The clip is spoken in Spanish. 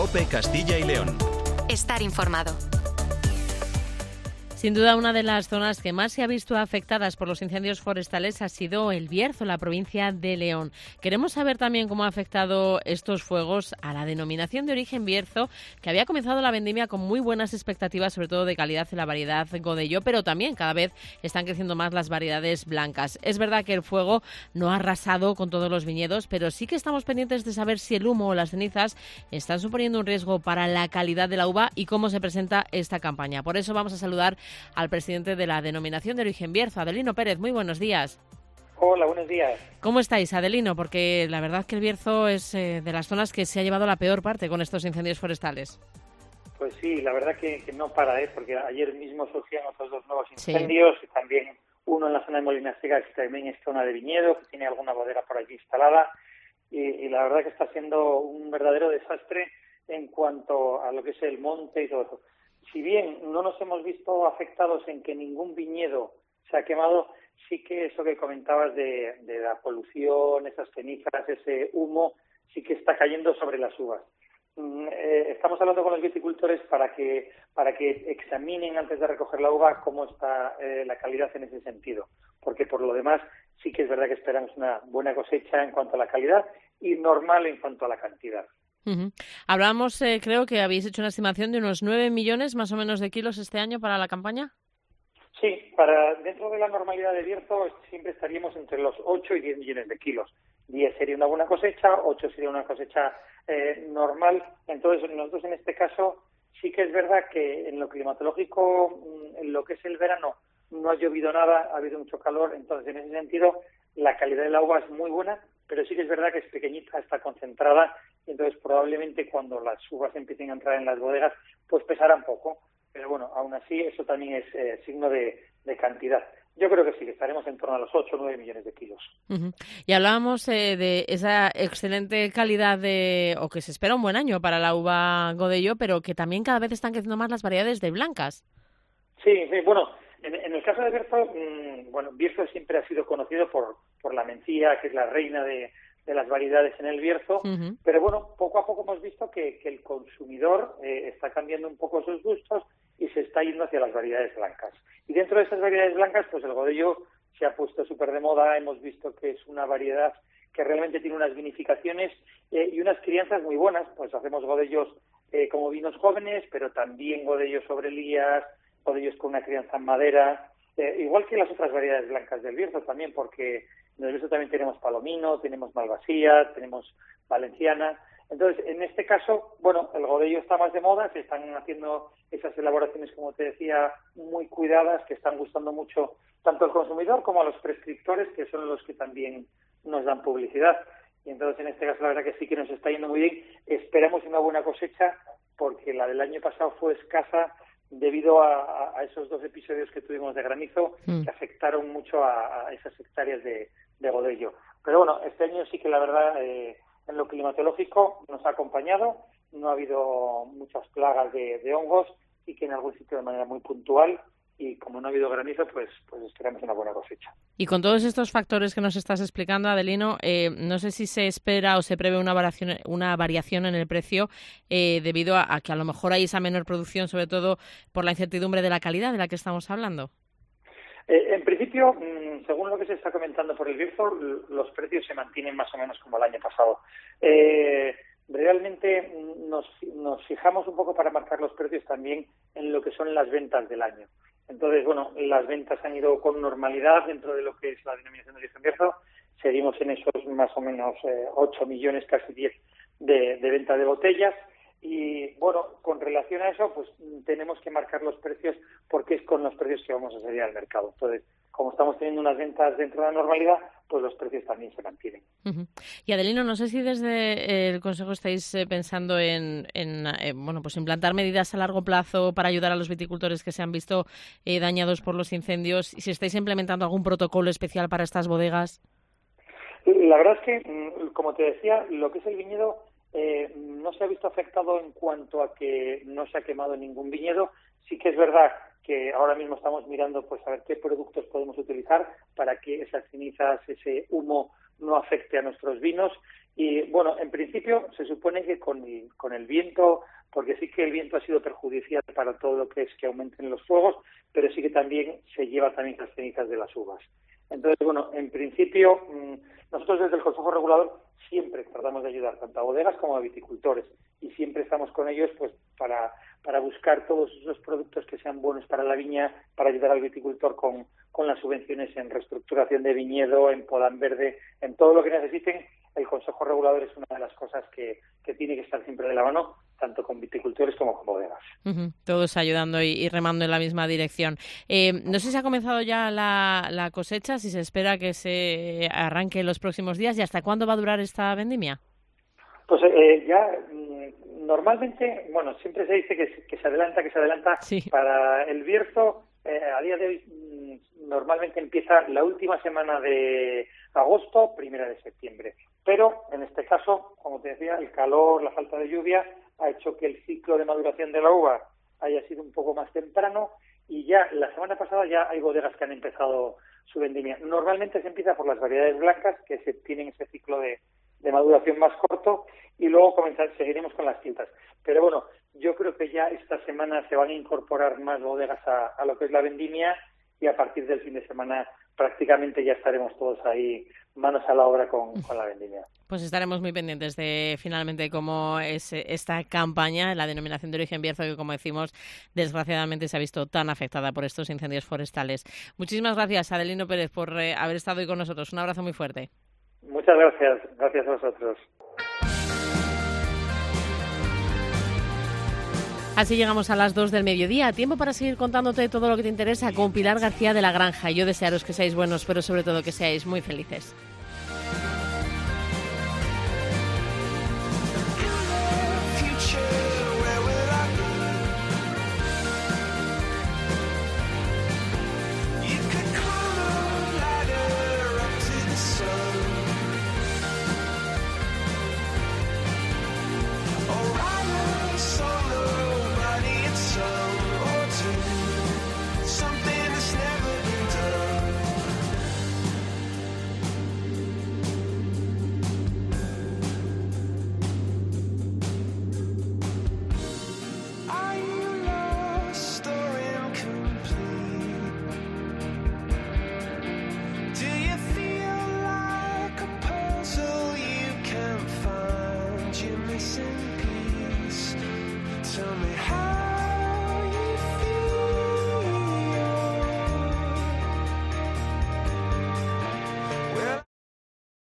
COPE Castilla y León. Estar informado. Sin duda, una de las zonas que más se ha visto afectadas por los incendios forestales ha sido El Bierzo, la provincia de León. Queremos saber también cómo ha afectado estos fuegos a la denominación de origen Bierzo, que había comenzado la vendimia con muy buenas expectativas, sobre todo de calidad en la variedad Godello, pero también cada vez están creciendo más las variedades blancas. Es verdad que el fuego no ha arrasado con todos los viñedos, pero sí que estamos pendientes de saber si el humo o las cenizas están suponiendo un riesgo para la calidad de la uva y cómo se presenta esta campaña. Por eso vamos a saludar al presidente de la denominación de origen Bierzo, Adelino Pérez. Muy buenos días. Hola, buenos días. ¿Cómo estáis, Adelino? Porque la verdad que el Bierzo es de las zonas que se ha llevado la peor parte con estos incendios forestales. Pues sí, la verdad que no para, porque ayer mismo surgían otros dos nuevos incendios, y también uno en la zona de Molina Seca, que también es zona de viñedo, que tiene alguna bodega por allí instalada, y la verdad que está siendo un verdadero desastre en cuanto a lo que es el monte y todo eso. Si bien no nos hemos visto afectados en que ningún viñedo se ha quemado, sí que eso que comentabas de la polución, esas cenizas, ese humo, sí que está cayendo sobre las uvas. Estamos hablando con los viticultores para que examinen antes de recoger la uva cómo está la calidad en ese sentido, porque por lo demás sí que es verdad que esperamos una buena cosecha en cuanto a la calidad y normal en cuanto a la cantidad. Hablábamos, creo que habéis hecho una estimación de unos 9 millones más o menos de kilos este año para la campaña. Sí, dentro de la normalidad de Bierzo siempre estaríamos entre los 8 y 10 millones de kilos. 10 sería una buena cosecha, 8 sería una cosecha normal. Entonces, nosotros en este caso sí que es verdad que en lo climatológico, en lo que es el verano, no ha llovido nada, ha habido mucho calor. Entonces, en ese sentido, la calidad de la uva es muy buena, pero sí que es verdad que es pequeñita, está concentrada, y entonces probablemente cuando las uvas empiecen a entrar en las bodegas, pues pesará un poco. Pero bueno, aún así, eso también es signo de cantidad. Yo creo que sí, que estaremos en torno a los 8 o 9 millones de kilos. Y hablábamos de esa excelente calidad o que se espera un buen año para la uva Godello, pero que también cada vez están creciendo más las variedades de blancas. Sí, bueno, en el caso de Bierzo, Bierzo siempre ha sido conocido por la mencía, que es la reina de las variedades en el Bierzo, pero bueno, poco a poco hemos visto que el consumidor está cambiando un poco sus gustos y se está yendo hacia las variedades blancas. Y dentro de esas variedades blancas, pues el Godello se ha puesto súper de moda. Hemos visto que es una variedad que realmente tiene unas vinificaciones y unas crianzas muy buenas. Pues hacemos Godellos como vinos jóvenes, pero también Godellos sobre lías, Godellos con una crianza en madera, igual que las otras variedades blancas del Bierzo también, porque en el Bierzo también tenemos Palomino, tenemos Malvasía, tenemos Valenciana. Entonces, en este caso, bueno, el Godello está más de moda, se están haciendo esas elaboraciones, como te decía, muy cuidadas, que están gustando mucho tanto al consumidor como a los prescriptores, que son los que también nos dan publicidad. Y entonces, en este caso, la verdad que sí que nos está yendo muy bien. Esperamos una buena cosecha, porque la del año pasado fue escasa debido a esos dos episodios que tuvimos de granizo, que afectaron mucho a esas hectáreas de Godello. Pero bueno, este año sí que la verdad, en lo climatológico nos ha acompañado, no ha habido muchas plagas de hongos, y que en algún sitio de manera muy puntual, y como no ha habido granizo, pues esperamos una buena cosecha. Y con todos estos factores que nos estás explicando, Adelino, no sé si se espera o se prevé una variación en el precio debido a que a lo mejor hay esa menor producción, sobre todo por la incertidumbre de la calidad de la que estamos hablando. En principio, según lo que se está comentando por el Bierzo, los precios se mantienen más o menos como el año pasado. Realmente nos fijamos un poco para marcar los precios también en lo que son las ventas del año. Entonces, bueno, las ventas han ido con normalidad dentro de lo que es la denominación de origen Bierzo. Seguimos en esos más o menos 8 millones, casi 10 de venta de botellas. Y bueno, con relación a eso, pues tenemos que marcar los precios porque es con los precios que vamos a salir al mercado. Entonces, como estamos teniendo unas ventas dentro de la normalidad, pues los precios también se mantienen. Y Adelino, no sé si desde el Consejo estáis pensando en pues implantar medidas a largo plazo para ayudar a los viticultores que se han visto dañados por los incendios, y si estáis implementando algún protocolo especial para estas bodegas. La verdad es que, como te decía, lo que es el viñedo no se ha visto afectado en cuanto a que no se ha quemado ningún viñedo. Sí que es verdad que ahora mismo estamos mirando pues a ver qué productos podemos utilizar para que esas cenizas, ese humo, no afecte a nuestros vinos. Y bueno, en principio se supone que con el viento, porque sí que el viento ha sido perjudicial para todo lo que es que aumenten los fuegos, pero sí que también se lleva también las cenizas de las uvas. Entonces, bueno, en principio, nosotros desde el Consejo Regulador siempre tratamos de ayudar tanto a bodegas como a viticultores y siempre estamos con ellos pues para buscar todos esos productos que sean buenos para la viña, para ayudar al viticultor con las subvenciones en reestructuración de viñedo, en poda en verde, en todo lo que necesiten. El Consejo Regulador es una de las cosas que tiene que estar siempre de la mano, tanto con viticultores como con bodegas. Todos ayudando y remando en la misma dirección. No sé si ha comenzado ya la cosecha, si se espera que se arranque en los próximos días, ¿y hasta cuándo va a durar esta vendimia? Pues ya normalmente, bueno, siempre se dice que se adelanta. Sí. Para el Bierzo, a día de hoy normalmente empieza la última semana de agosto, primera de septiembre. Pero en este caso, como te decía, el calor, la falta de lluvia ha hecho que el ciclo de maduración de la uva haya sido un poco más temprano y ya la semana pasada ya hay bodegas que han empezado su vendimia. Normalmente se empieza por las variedades blancas que tienen ese ciclo de maduración más corto y luego seguiremos con las tintas. Pero bueno, yo creo que ya esta semana se van a incorporar más bodegas a lo que es la vendimia y a partir del fin de semana prácticamente ya estaremos todos ahí manos a la obra con la vendimia. Pues estaremos muy pendientes de finalmente cómo es esta campaña, la denominación de origen Bierzo, que como decimos, desgraciadamente se ha visto tan afectada por estos incendios forestales. Muchísimas gracias, Adelino Pérez, por haber estado hoy con nosotros. Un abrazo muy fuerte. Muchas gracias. Gracias a vosotros. Así llegamos a las 2 del mediodía. Tiempo para seguir contándote todo lo que te interesa con Pilar García de La Granja. Yo desearos que seáis buenos, pero sobre todo que seáis muy felices.